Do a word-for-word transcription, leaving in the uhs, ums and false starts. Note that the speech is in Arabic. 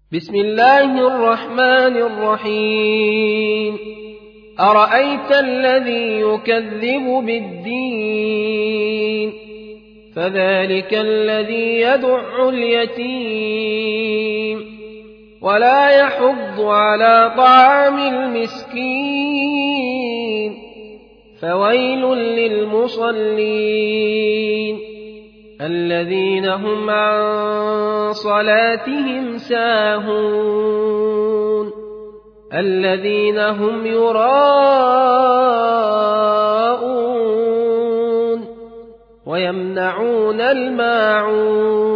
بسم الله الرحمن الرحيم أرأيت الذي يكذب بالدين فذلك الذي يدع اليتيم ولا يحض على طعام المسكين فويل للمصلين الذين هم عن صلاتهم ساهون الذين هم يراءون ويمنعون الماعون